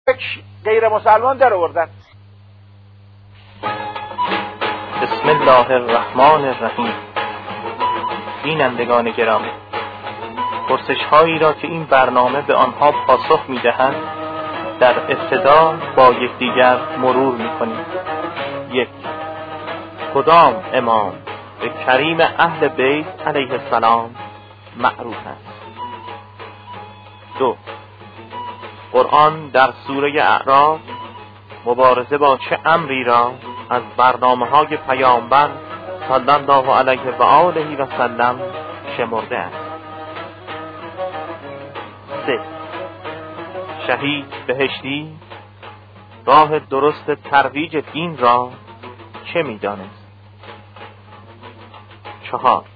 یک غیر مسلمان در آوردن. بسم الله الرحمن الرحیم. بینندگان گرامی، پرسش هایی را که این برنامه به آنها پاسخ می‌دهد در ابتدا با یکدیگر مرور می‌کنیم. 1. کدام امام به کریم اهل بیت علیه السلام معروف است؟ 2. قرآن در سوره اعراف مبارزه با چه امری را از برنامه‌های پیامبر صلی الله علیه و آله و سلم شمرده است؟ 3. شهید بهشتی راه درست ترویج دین را چه می‌دانست؟ 4.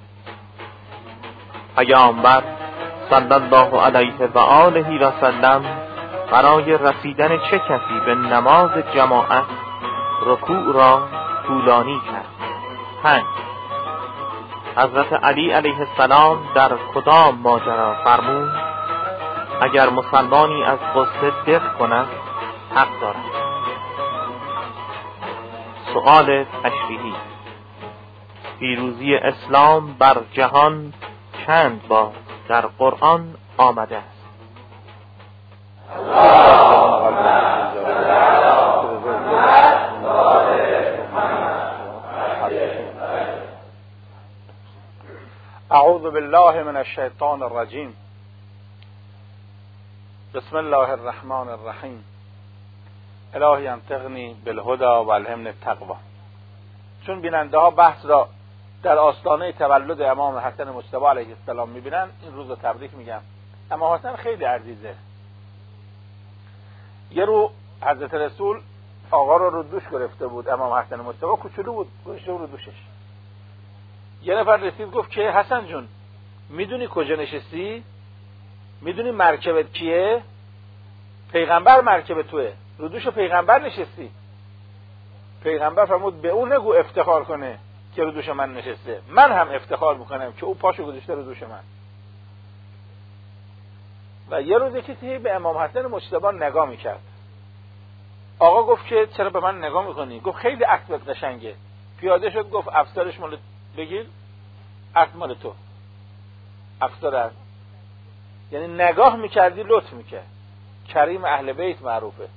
پیامبر صلی الله علیه و آله و سلم برای رسیدن چه کسی به نماز جماعت رکوع را طولانی کرد؟ 5. حضرت علی علیه السلام در کدام ماجرا فرمود اگر مسلمانی از غصه دق کند حق دارد؟ سؤال تشریحی: پیروزی اسلام بر جهان چند بار در قرآن آمده است؟ اعوذ بالله من الشیطان الرجیم. بسم الله الرحمن الرحیم. الهی انطقنی بالهدى و الهمنی التقوی. چون بیننده ها بحث را در آستانه تولد امام حسن مجتبی علیه السلام میبینن، این روز رو تبریک میگم. امام حسن خیلی عزیزه. یه رو حضرت رسول آقا رو دوش گرفته بود، امام حسن مجتبی کوچولو بود، گذاشته رو دوشش. یه نفر رسید گفت که حسن جون میدونی کجا نشستی؟ میدونی مرکبت کیه؟ پیغمبر مرکب توه، رو دوش پیغمبر نشستی. پیغمبر فرمود به اون نگو افتخار کنه که رو دوش من نشسته، من هم افتخار میکنم که او پاشو گذاشته رو دوش من. و یه روز کسی به امام حسن مجتبی نگاه میکرد. آقا گفت که چرا به من نگاه میکنی؟ گفت خیلی اسبت قشنگه. پیاده شد گفت افسرش مال بگیر، اسب مال تو. افسر است. یعنی نگاه میکردی لطف میکرد. کریم اهل بیت معروفه.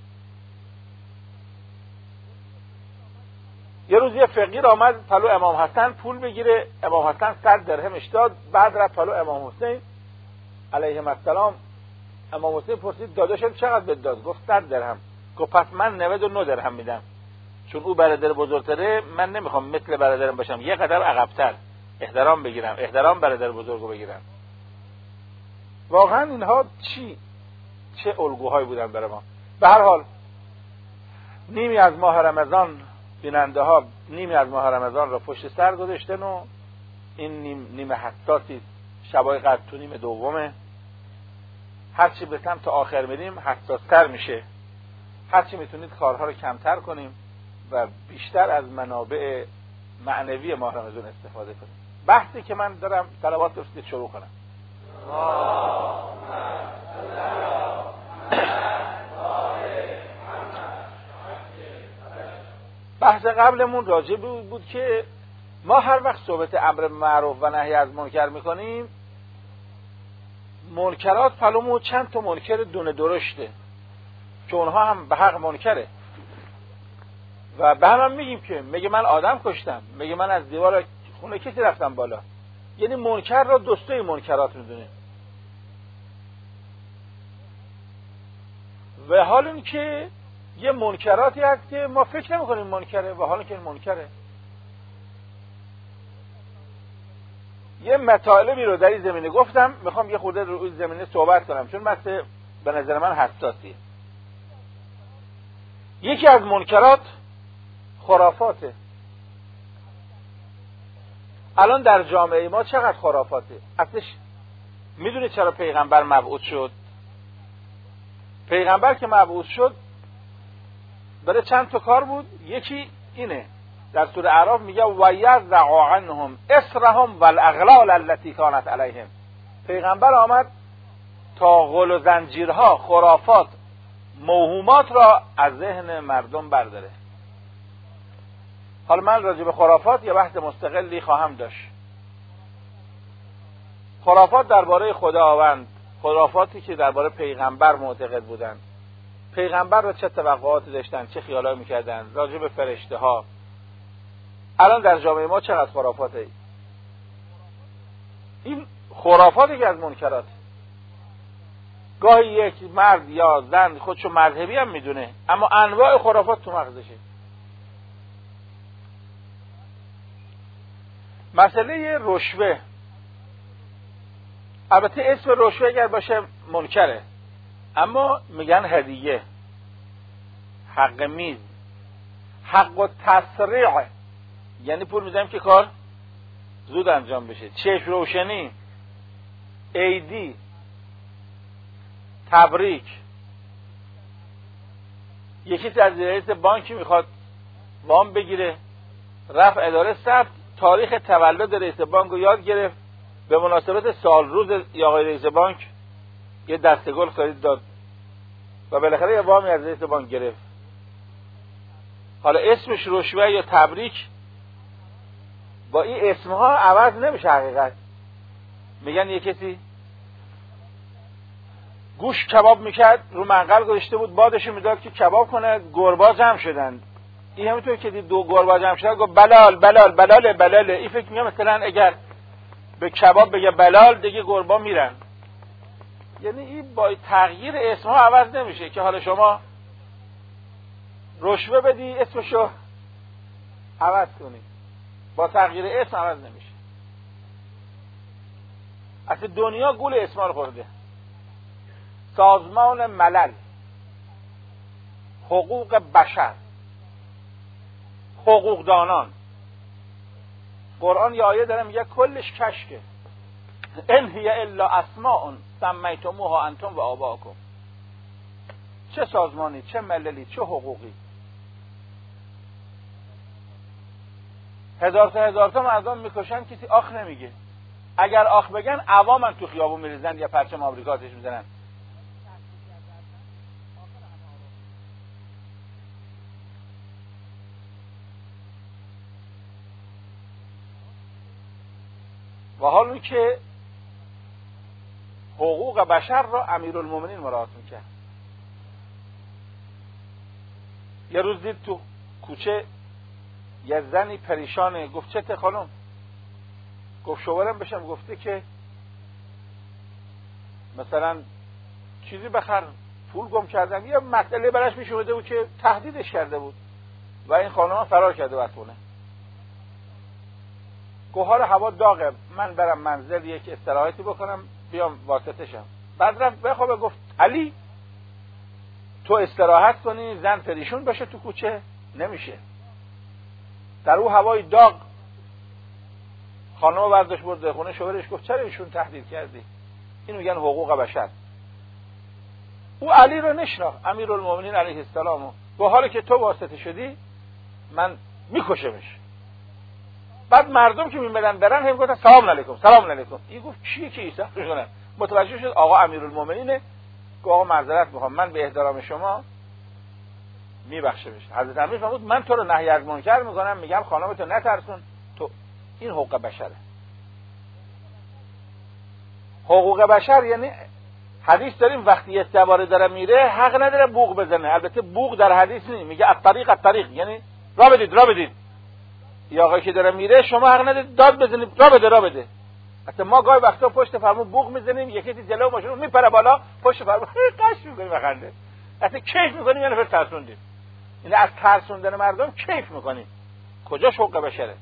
یه روز یه فقیر آمد پلو امام حسن پول بگیره، امام حسن 100 درهمش داد. بعد رفت پلو امام حسین علیه السلام. امام حسین پرسید داداشم چقدر بهت داد؟ گفت 100 درهم. گفت پس من 99 درهم میدم، چون او برادر بزرگتره، من نمیخوام مثل برادرم باشم، یه قدر عقب‌تر احترام بگیرم، احترام برادر بزرگو بگیرم. واقعا اینها چه الگوهایی بودن برای ما. به هر حال نیمی از ماه رمضان، بیننده ها نیمی از ماه رمضان را پشت سر گذاشتن و این نیمه حساسی، شبای قدر تو نیمه دومه. هرچی به سمت آخر میریم حساس‌تر میشه. هرچی میتونید کارها رو کمتر کنیم و بیشتر از منابع معنوی ماه رمضان استفاده کنیم. بحثی که من دارم صلوات بفرستید شروع کنم. بحث قبلمون راجع بود که ما هر وقت صحبت امر معروف و نهی از منکر میکنیم، منکرات پلومو چند تا منکر دونه درشته که اونها هم به حق منکره و به هم میگیم که میگه من آدم کشتم، میگه من از دیوار خونه کسی رفتم بالا. یعنی منکر را دوستای منکرات میدونه. و حال این که یه منکراتی هست که ما فکر نمی‌کنیم منکره و حالا که این منکره. یه مطالبی رو در این زمینه گفتم، میخوام یه خورده رو این زمینه صحبت کنم چون بحث به نظر من حساسیه. یکی از منکرات خرافاته. الان در جامعه ما چقدر خرافاته. اصلش میدونی چرا پیغمبر مبعوث شد؟ پیغمبر که مبعوث شد برای چند تا کار بود. یکی اینه، در سوره اعراف میگه و یضع عنهم اسرهم والاغلال التي كانت علیهم. پیغمبر آمد تا غل و زنجیرها، خرافات موهومات را از ذهن مردم برداره. حالا من راجع به خرافات یه بحث مستقلی خواهم داشت. خرافات درباره خداوند، خرافاتی که درباره پیغمبر معتقد بودن، پیغمبر را چه توقعاتی داشتن، چه خیالایی میکردن، راجع به فرشته ها. الان در جامعه ما چقدر خرافاته. این خرافاتی که از منکرات. گاهی یک مرد یا زن خودشو مذهبی هم میدونه، اما انواع خرافات تو مغزشه. مسئله رشوه، البته اسم رشوه اگر باشه منکره، اما میگن هدیه، حق میز، حق و تسریع، یعنی پول میدم که کار زود انجام بشه، چشم روشنی، عیدی، تبریک. یکی از رئیس بانکی میخواد وام بگیره، رفت اداره ثبت، تاریخ تولد رئیس بانک رو یاد گرفت، به مناسبت سال روز آقای رئیس بانک یه دستگل خرید داد و بالاخره یه وامی از رئیس بانک گرفت. حالا اسمش رشوه یا تبریک، با این اسمها عوض نمیشه حقیقت. میگن یه کسی گوش کباب میکرد، رو منقل گذاشته بود، بادشو میداد که کباب کنه، گربا جمع شدن. این همونطور که دید دو گربا جمع شدن گفت بلال بلال بلاله بلاله. این فکر میگه مثلا اگر به کباب بگه بلال دیگه گربا میرن. یعنی این با تغییر اسمها عوض نمیشه که حالا شما رشوه بدی اسمشو عوض کنی، با تغییر اسم عوض نمیشه. اصلا دنیا گول اسما رو خورده. سازمان ملل، حقوق بشر، حقوقدانان. قرآن یه آیه داره میگه کلش کشکه. ان هی الا اسماء سمیتموها انتم و آباؤکم. چه سازمانی، چه مللی، چه حقوقی. هزار تا مردم میکشن، کسی آخ نمیگه. اگر آخ بگن عوامن تو خیابون میریزن یا پرچم آمریکا آتش میزنن. و حالا که حقوق بشر را امیرالمومنین مراعات میکرد. یه روز دید تو کوچه یه زنی پریشانه، گفت چته خانم؟ گفت شوهرم بشم گفته که مثلا چیزی بخر، پول گم کردم. یه مسئله براش پیش اومده بود که تهدیدش کرده بود و این خانم فرار کرده از خونه. گفت حالا هوا داغه، من برم منزل یک استراحتی بکنم بیام واسطشم. بعد رفت بخوابه. گفت علی تو استراحت کنی زن پریشون بشه تو کوچه؟ نمیشه. در اون هوای داغ خانم برداشت برده خونه شوهرش. گفت چرا ایشون تهدید کردی؟ اینو میگن حقوق بشر. او علی رو نشناخت، امیرالمومنین علیه السلام. با حالی که تو واسطه شدی من میکشمش. بعد مردم که میمدن برن هم گفتن سلام علیکم سلام علیکم. این گفت چیه که عیسی کنه؟ متوجه شد آقا امیرالمومنینه. گفت آقا معذرت میخوام، من به احترام شما میبخشمش. حضرت امیر فرمود من تو رو نهی از منکر میکنم، میگم خانمتو نترسون. تو این حقوق بشره. حقوق بشر یعنی حدیث داریم وقتی یه سواره داره میره حق نداره بوق بزنه. البته بوق در حدیث نیست، میگه الطریق یعنی راه بدید. یا آقایی که داره میره شما حق ندارید داد بزنید، راه بده. حتی ما گاهی وقتا پشت فرمون بوق میزنیم، یکی جلو ماشین میپره بالا، پشت فرمون قش میکنیم بخنده. حتی کیف میکنیم یعنی ترسوندیم. این از ترسوندن مردم کیف میکنیم. کجاش حقوق بشره؟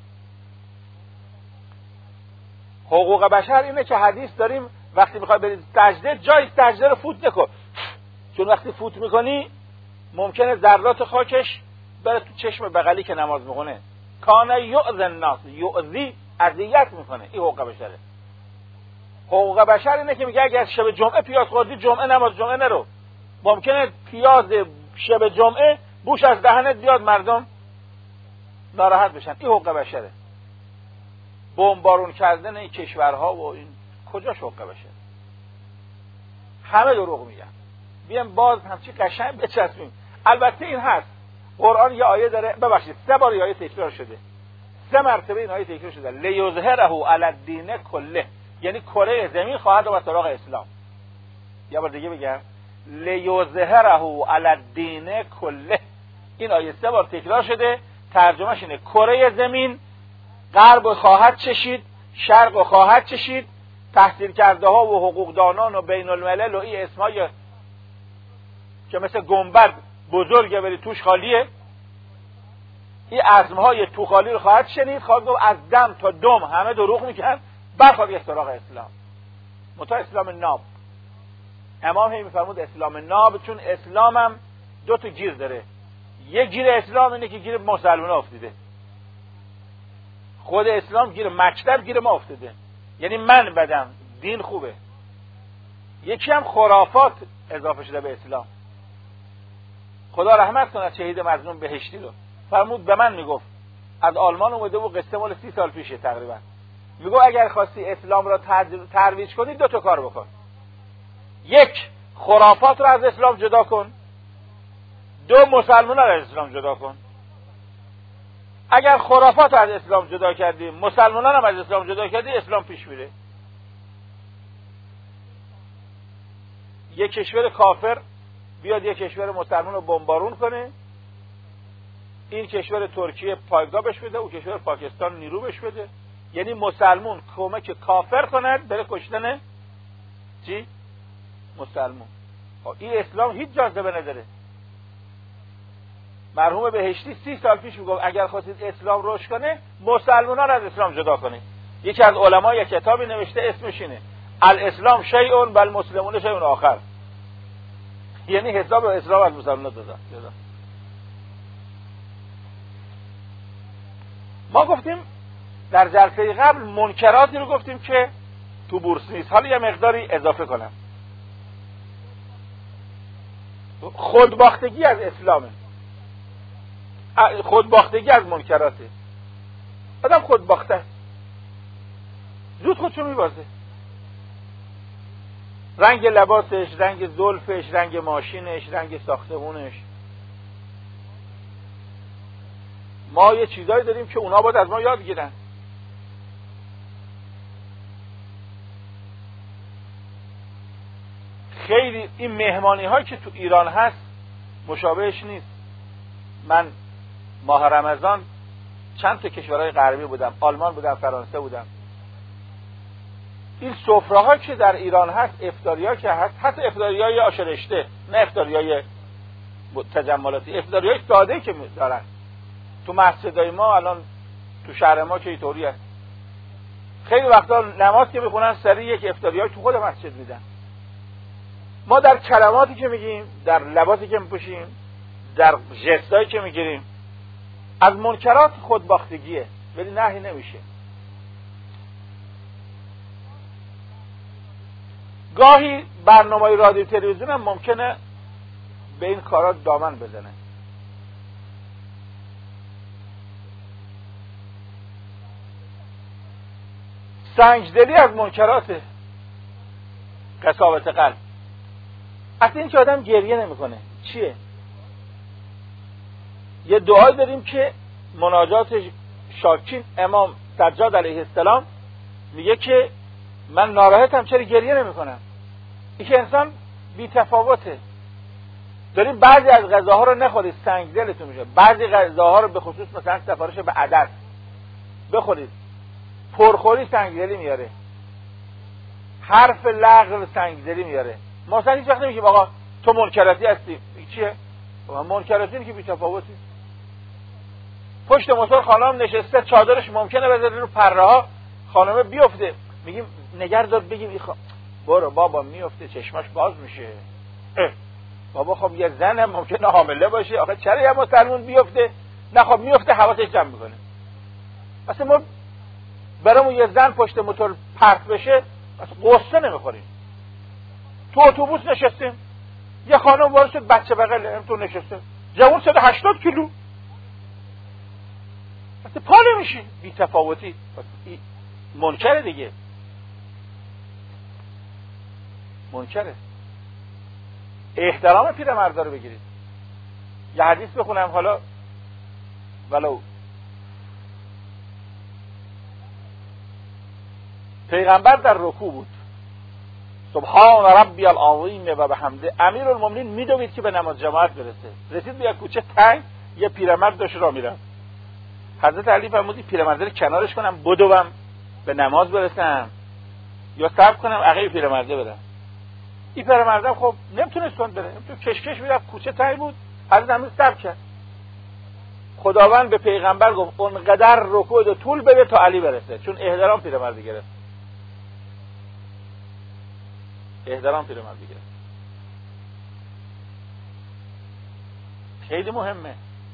حقوق بشر اینه که حدیث داریم وقتی میخوای برید سجده جای سجده رو فوت نکن، چون وقتی فوت میکنی ممکنه ذرات خاکش بره تو چشم بغلی که نماز میخونه. کان یؤذی الناس، یؤذی اذیت میکنه. این حقوق بشره. حقوق بشر اینه که میگه اگر شب جمعه پیاز خوردی جمعه نماز جمعه نرو. ممکنه پیاز شب جمعه بوش از دهنت بیاد مردم ناراحت بشن. این حقوق بشره. بمبارون کردن این کشورها و این کجا حقوق بشر؟ همه دروغ میگن. بیام باز همچی قشنگ بچسبیم. البته این هست قرآن یه آیه داره، ببخشید 3 بار این آیه تکرار شده، 3 مرتبه این آیه تکرار شده، لیظهره علی الدین کله، یعنی کره زمین خواهد آمد سراغ اسلام. یه بار دیگه بگم، لیظهره علی الدین کله. این آیه 3 بار تکرار شده، ترجمهش اینه کره زمین غرب خواهد چشید، شرق خواهد چشید. تحصیل کرده ها و حقوقدانان و بین الملل و این اسمای که مثل گنبد بزرگه ولی توش خالیه، این عزمهای تو خالی رو خواهد شنید، خواهد گفت از دم تا دم همه دروغ میکنن، برخواد یه سراغ اسلام. متا اسلام ناب. امام هی میفرمود اسلام ناب، چون اسلام هم 2 تا گیر داره. یک گیر اسلام اینه که گیر مسلمان افتیده، خود اسلام گیر مکتب گیر ما افتاده، یعنی من بدم دین خوبه. یکی هم خرافات اضافه شده به اسلام. خدا رحمت کنه شهید مظلوم بهشتی رو، فرمود به من میگفت، از آلمان اومده و قصه مال 30 سال پیشه تقریبا، میگو اگر خواستی اسلام را ترویج کنی 2 تا کار بکن. 1 خرافات رو از اسلام جدا کن، 2 مسلمان رو از اسلام جدا کن. اگر خرافات از اسلام جدا کردی، مسلمانان هم از اسلام جدا کردی، اسلام پیش میره. یک کشور کافر بیاد یک کشور مسلمان رو بمبارون کنه، این کشور ترکیه پایگاه بش بده، او کشور پاکستان نیرو بش بده، یعنی مسلمون کمک کافر کند بره کشتن چی؟ مسلمون. این اسلام هیچ جاذبه نداره. مرحوم بهشتی 30 سال پیش میگفت اگر خواستید اسلام رشد کنه، مسلمانان را از اسلام جدا کنید. یکی از علما یک کتابی نوشته اسمش اینه الاسلام شیء بل مسلمون شیء آخر، یعنی حساب اسلام از مسلمانان جدا. ما گفتیم در جلسه قبل منکراتی رو گفتیم که تو بورس نیست. حالا یه مقداری اضافه کنم. خودباختگی از اسلامه، خودباختگی از منکراته. آدم خودباخته است، زود خودشو میبازه. رنگ لباسش، رنگ زلفش، رنگ ماشینش، رنگ ساختمونش. ما یه چیزایی داریم که اونا باید از ما یاد گیرن. خیلی این مهمانی هایی که تو ایران هست مشابهش نیست. من ماه رمضان چند تا کشورهای غربی بودم، آلمان بودم، فرانسه بودم. این سفره ها که در ایران هست، افطاری‌ها که هست، حتی افطاری‌های آشرشته، نه افطاری‌های تجملاتی، افطاری‌های ساده که دارن تو مسجدای ما الان تو شهر ما که اینطوری هست. خیلی وقتا نماز که میخونن سری یک افطاری‌های تو خود مسجد میدن. ما در کلماتی که میگیم، در لباسی که میپوشیم، در ژستایی که میگیریم، از منکرات خودباختگیه، ولی نهی نمیشه. گاهی برنامه‌های رادیو تلویزیون هم ممکنه به این کارا دامن بزنه. سنگدلی از منکرات قساوت قلب. اصلا این که آدم گریه نمیکنه چیه؟ یه دعای داریم که مناجات شاکین امام سجاد علیه السلام میگه که من ناراحتم چرا گریه نمیکنم. این که انسان بی تفاوته. داریم بعضی از غذاها رو نخورید سنگدلتون میشه، بعضی غذاها رو به خصوص مثلا سفارش به عدد بخورید، پرخوری سنگدلی میاره، حرف لغو سنگدلی میاره. ما اصلا هیچ وقت نمیگیم آقا تو منکراتی هستی. چیه؟ منکراتی اینه که بی تفاوتی. پشت موتور خانم نشسته، چادرش ممکنه بذاره رو پره ها، خانمه بیفته، میگیم نگر دار بگیم برو بابا، میفته چشماش باز میشه. بابا خب یه زن هم ممکنه حامله باشه، آخه چرا یه مسلمون بیفته؟ نه خب میفته حواسش جمع میکنه. اصلا ما برامون یه زن پشت موتور پرت بشه اصلا قصه نمیخوریم. تو اتوبوس نشستیم، یه خانم وارد شد بچه بغل تو نشسته، جوان 180 کیلو، اصلا پا نمیشه. بی تفاوتی منکره دیگه، منکره. احترام پیرمردا رو بگیرید. یه حدیث بخونم حالا ولو پیغمبر در رکوع بود، سبحان ربی العظیم و بحمده، امیرالمومنین میدوید که به نماز جماعت برسه. رسید به یک کوچه تنگ، یه پیرمرد داشت راه میرفت. حضرت علی فرمود پیرمرد رو کنارش کنم بدوم به نماز برسم یا صبر کنم عقب پیرمرده برم. این پیرمردم خب نمیتونست کند بره، تو کشکش میرفت، کوچه تنگ بود. حضرت امیر صبر کرد. خداوند به پیغمبر گفت اونقدر رکوع و طول بده تا علی برسه، چون احترام پیرمرد گرفت. احترام پیرمرد گرفت. خیلی مهمه.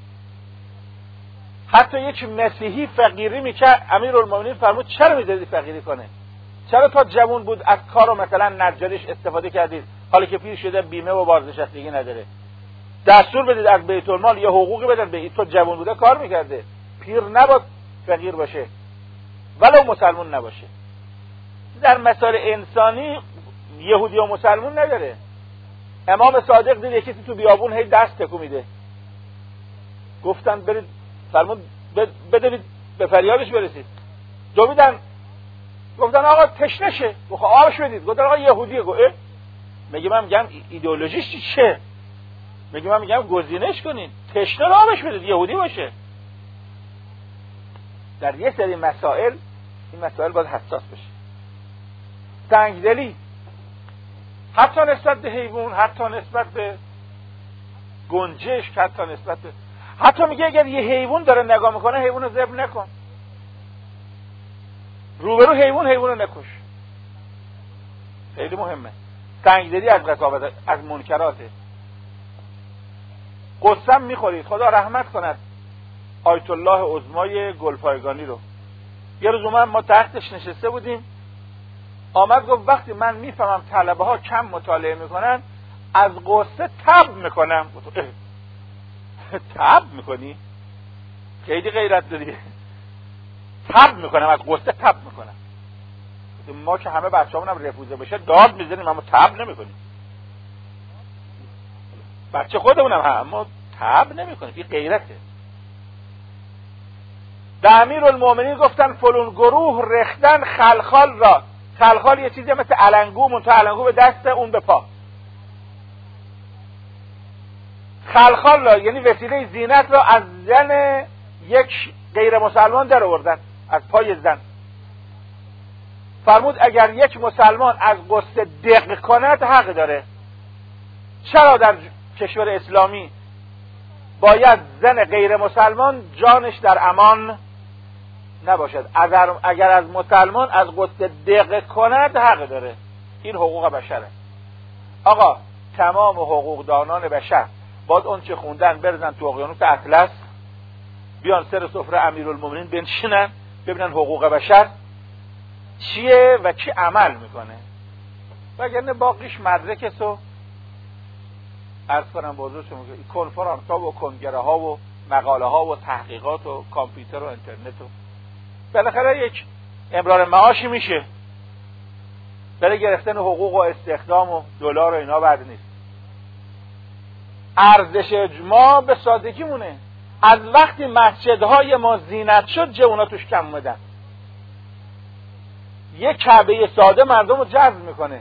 حتی یک مسیحی فقیری میکرد، امیرالمومنین فرمود چرا میذارید فقیری کنه؟ چرا تا جوان بود از کارو مثلا نجاریش استفاده کردید، حالا که پیر شده بیمه و بازنشستگی نداره؟ دستور بدید از بیت المال یه حقوقی بدن به این، تو جوان بوده کار میکرده، پیر نباید فقیر باشه ولو مسلمون نباشه. در مسائل انسانی یهودی و مسلمون نداره. امام صادق دید یکی تو بیابون هی دست تکون میده، گفتن برید، فرمود بدوید به فریادش برسید. دویدن گفتن آقا تشنه شه، گفت آبش بدید. گفتن آقا یهودیه. گفت میگه من میگم ایدئولوژیش چیه؟ میگه من میگم گزینش کنین، تشنه رو آبش بدید، یهودی باشه. در یه سری مسائل این مسائل باید حساس بشه. تنگدلی حتی نسبت به حیوان، حتی نسبت به گنجشک، حتی نسبت به، حتی میگه اگر یه حیوان داره نگاه میکنه حیوان رو ذبح نکن، روبرو حیوان رو نکش. خیلی مهمه. تنگدلی از قساوت، از منکراته. قسم میخورید. خدا رحمت کند آیت الله عظمای گلپایگانی رو. یه روز ما تحتش نشسته بودیم، آمد گفت وقتی من میفهمم طلبه ها کم مطالعه میکنن از قصه تب میکنم. تب میکنی؟ خیلی غیرت داری. تب میکنم، از قصه تب میکنم. ما که همه بچه‌مون هم رفوزه بشه داد میزنیم اما تب نمیکنیم. بچه خودمونم اما تب نمیکنیم. این غیرته. در امیرالمومنین گفتن فلون گروه رختن خلخال را. خلخال یه چیزی مثل علنگو، منتها علنگو به دست اون به پا. خلخال را یعنی وسیله زینت را از زن یک غیر مسلمان در آوردن، از پای زن. فرمود اگر یک مسلمان از قصه دق کند حق داره. چرا در کشور اسلامی باید زن غیر مسلمان جانش در امان نباشد؟ اگر از مسلمان از قصه دق کند حق داره. این حقوق بشره. آقا تمام حقوقدانان بشر باید اون چه خوندن برزن تو اقیانوس اطلس، بیان سر سفره امیرالمومنین بنشینن ببینن حقوق بشر چیه و کی عمل میکنه. وگرنه باقیش مدرک سو عرض کنم بازرشون میگه کنفرانس ها و کنگره ها و مقاله ها و تحقیقات و کامپیوتر و اینترنت و بالاخره یک امرار معاشی میشه. برای گرفتن حقوق و استخدام و دلار و اینا بعد نیست. ارزش اجماع به سادگی مونه. از وقتی مسجدهای ما زینت شد جوونا توش کم اومدن. یک کعبه ساده مردم رو جذب میکنه.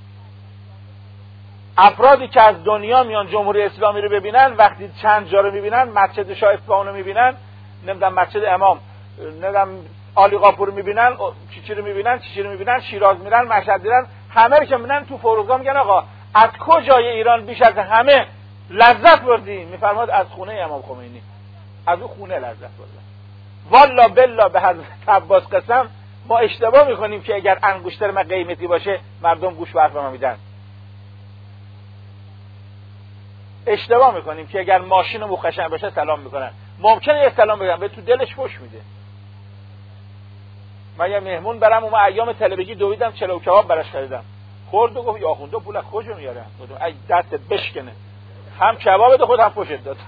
افرادی که از دنیا میان جمهوری اسلامی رو ببینن، وقتی چند جا رو میبینن، مسجد شاه اصفهان رو میبینن، نمیدونم مسجد امام، نمیدونم عالی قاپور رو میبینن، چی رو میبینن، شیراز میرن، مشهد میرن، همه رو که میبینن تو فرودگاه میگن آقا از کجای ایران بیش از همه لذت بردی؟ میفرماد از خونه امام خمینی. از اون خونه لذت بردن. والله بالله به حضرت عباس قسم ما اشتباه میکنیم که اگر انگشتر ما قیمتی باشه مردم گوش به حرف ما میدن. اشتباه میکنیم که اگر ماشین مخشن باشه سلام میکنن. ممکنه یه سلام بگن به تو دلش فوش میده. من یه مهمون برام اون ایام طلبگی دویدم چلو کباب براش خریدم. خورد و گفت یا آخونده پول از کجا میارن؟ گفتم ای دست بشکنه. هم کباب ده خود هم فوشت داد.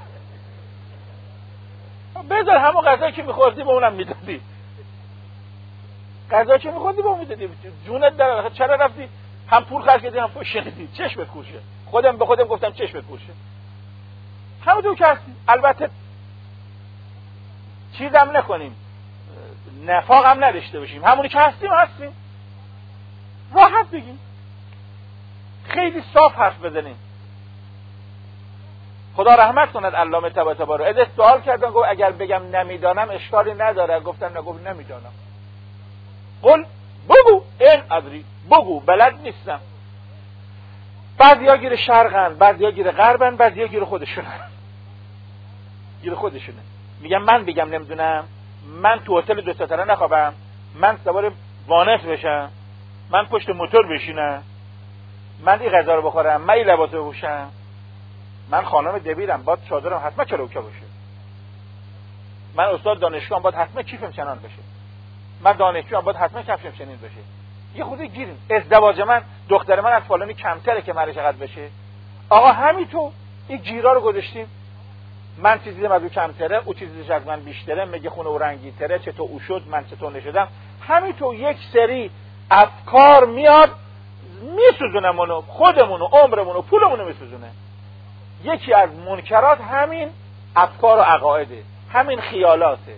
بذار همون غذایی که میخوردی به اونم میدادی. غذایی که میخوردی به اون میدادی. جونت در چرا رفتی؟ هم پول خرج کردی هم فوش شنیدی. چشمت کوشه. خودم به خودم گفتم چشمت پوشه، همونطور که هستیم. البته چیزم نکنیم، نفاق هم نداشته باشیم، همونی که هستیم راحت بگیم، خیلی صاف حرف بزنیم. خدا رحمت کند علامه طباطبایی رو. ازش سوال کردن، گفت اگر بگم نمیدانم اشکالی نداره؟ گفتم نگفت نمیدانم. قل بگو این ادری، بگو بلد نیستم. بعضیا گیر شرقن، بعضیا گیر غربن، بعضیا گیر خودشونن. میگم من بگم نمیدونم، من تو هتل 2 ستاره نخوابم، من سوار وانت بشم، من پشت موتور بشینم، من این غذا رو بخورم، من این لباس رو بپوشم، من خانم دبیرم باید چادرم حتما چلوکه باشه، من استاد دانشگاهم باید حتما کیفم چنان بشه، من دانشجوام باید حتما کفشم چنین بشه. یه خودی گیریم. ازدواج من، دختر من از فلانی کمتره که مرش قد بشه. آقا همینطور این گیرا رو گذاشتیم، من چیزی از او کمتره، او چیزیش از من بیشتره، میگه خونه او رنگی‌تره، چطور او شد من چطور نشدم. همینطور یک سری افکار میاد میسوزونه خودمونو، عمرمونو، پولمونو میسوزونه. یکی از منکرات همین افکار و عقایده، همین خیالاته.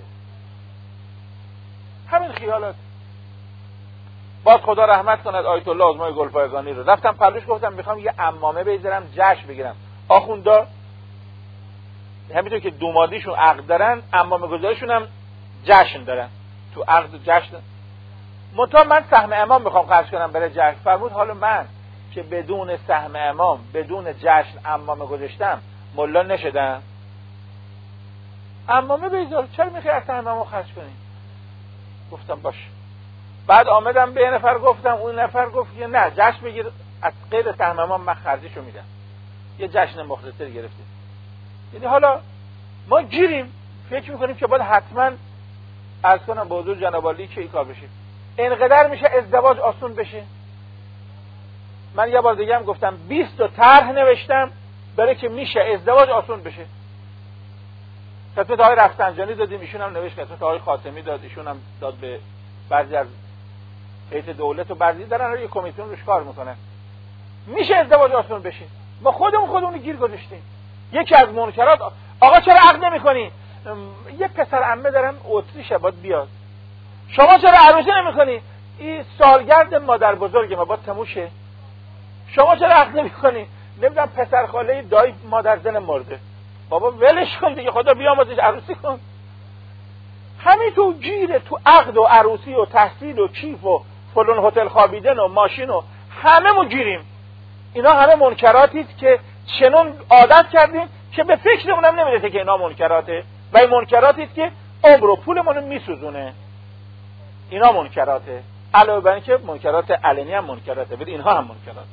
باز خدا رحمت کند آیت الله آزمای گلپایگانی رو، رفتم پلوش گفتم میخوام یه عمامه بذارم جشن بگیرم. آخوندا همینطور که دومادیشون عقد دارن، عمامه گذاریشون هم جشن دارن. تو عقد و جشن منتها من سهم امام میخوام خرج کنم برای جشن. فرمود حالا من که بدون سهم امام، بدون جشن عمامه گذاشتم، ملا نشدم؟ عمامه بذار، چرا میخوای از سهم امام خرج کنی؟ گفتم باش. بعد آمدم به یه نفر گفتم، اون نفر گفت که نه جشن بگیر، از غیر سهم امام من خرجشو میدم. یه جشن مختصر گرفتیم. یعنی حالا ما گیریم، فکر میکنیم که باید حتما عرض کنم به حضور جناب عالی که این کار بشه. اینقدر میشه ازدواج آسون بشه. من یه بار دیگه هم گفتم 20 تا طرح نوشتم برای که میشه ازدواج آسون بشه. خدمت آقای رفسنجانی دادیم، ایشون هم نوشت، خدمت آقای خاتمی داد، ایشون هم داد به بعضی از هیئت دولت و بعضی دارن یه کمیسیون روش کار میکنن. میشه ازدواج آسون بشه. ما خودمون گیر گذاشتیم. یکی از منکرات، آقا چرا عقد نمی‌کنی؟ یه پسر عمه دارم اتریشه باید بیاد. شما چرا عروسی نمی‌کنی؟ این سالگرد مادر بزرگ ما باید تموشه. شما چرا عقد نمی‌کنی؟ نمیدونم پسر خاله دایی مادر زن مرده. بابا ولش کن دیگه، خدا بیامرزش عروسی کن. همین تو گیره، تو عقد و عروسی و تحصیل و کیف و فلان هتل خوابیدن و ماشین و همه ما گیریم. اینا همه منکراتی است که چنون عادت کردیم که به فکرمون هم نمیرسه که اینا منکراته، و این منکراتی است که عمر و پولمون رو میسوزونه. اینا منکراته، علاوه بر اینکه منکرات علنی هم منکراته، ولی اینها هم منکراته.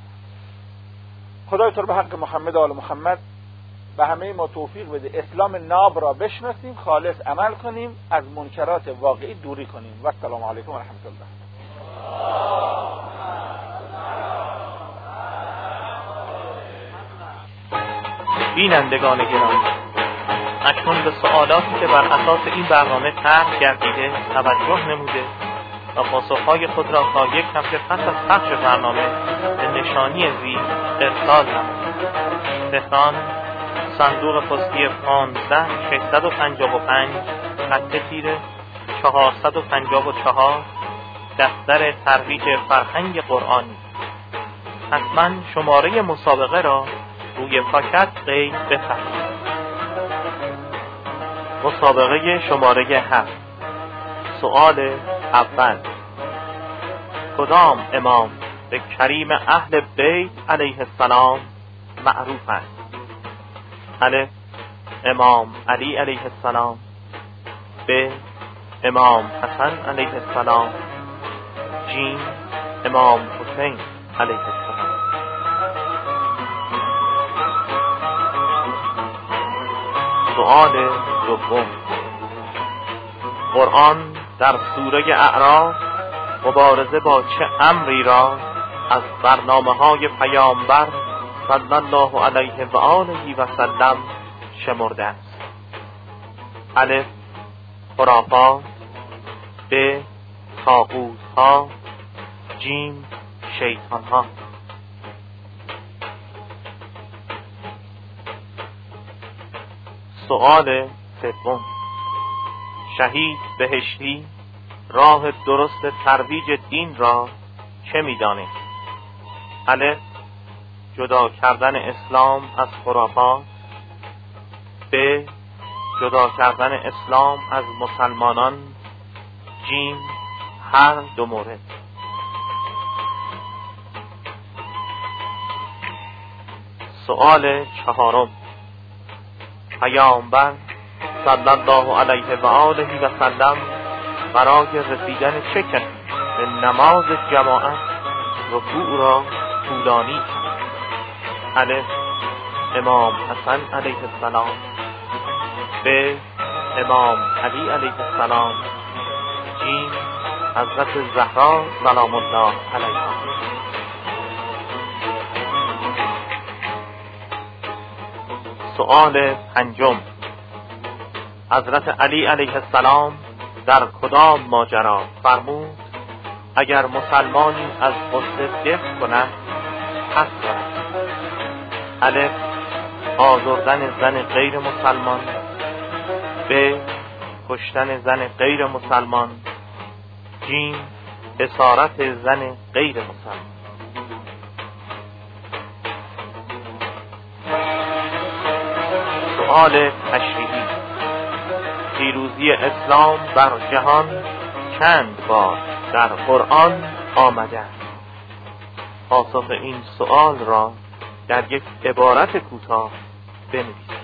خدای تو رو به حق محمد و آل محمد و همه ما توفیق بده اسلام ناب را بشناسیم، خالص عمل کنیم، از منکرات واقعی دوری کنیم. و السلام علیکم و رحمت الله. بینندگان گرامی، اکنون به سوالاتی که بر اساس این برنامه طرح گردیده توجه نموده و پاسخهای خود را تا یک هفته پس از پخش برنامه به نشانی زیر ارسال نمود. تهران، صندوق پستی 15655 خط تیره 454 دفتر ترویج فرهنگ قرآنی. حتما شماره مسابقه را روی پاکت قید بفرمایید. مسابقه شماره 7. سوال اول: کدام امام به کریم اهل بیت علیه السلام معروف است؟ الف: امام علی علیه السلام. ب: امام حسن علیه السلام. جیم: امام حسین علیه السلام. سوال دوم: قرآن در سوره اعراف مبارزه با چه امری را از برنامه‌های پیامبر صلی الله علیه و آله و سلم شمرده است؟ الف: خرافات. ب: طاغوت‌ها. جیم: شیطان‌ها. سؤال سوم: شهید بهشتی راه درست ترویج دین را چه می‌دانید؟ الف: جدا کردن اسلام از خرافات. ب: جدا کردن اسلام از مسلمانان. جیم: هر دو مورد. سؤال چهارم: پیامبر صلی الله علیه و آله و سلم برای رسیدن چه کسی به نماز جماعت رکوع را طولانی کرد؟ الف: امام حسن علیه السلام. ب: امام علی علیه السلام. جیم: حضرت زهرا سلام الله علیها. سؤال پنجم: حضرت علی علیه السلام در کدام ماجرا فرمود اگر مسلمانی از غصه دفع کند پس کند؟ الف: آزردن زن غیر مسلمان. ب: کشتن زن غیر مسلمان. جیم: اسارت زن غیر مسلمان. سؤال تشریحی: پیروزی اسلام بر جهان چند بار در قرآن آمده است؟ پاسخ این سؤال را در یک عبارت کوتاه بنویسید.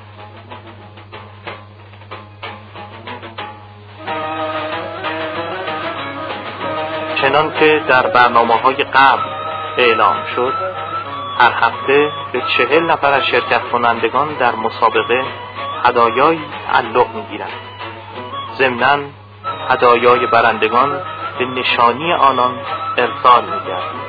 چنان که در برنامه‌های قبل اعلام شد، هر هفته به 40 نفر از شرکت کنندگان در مسابقه هدایایی تعلق می‌گیرد. ضمناً هدایای برندگان به نشانی آنان ارسال می‌گردد.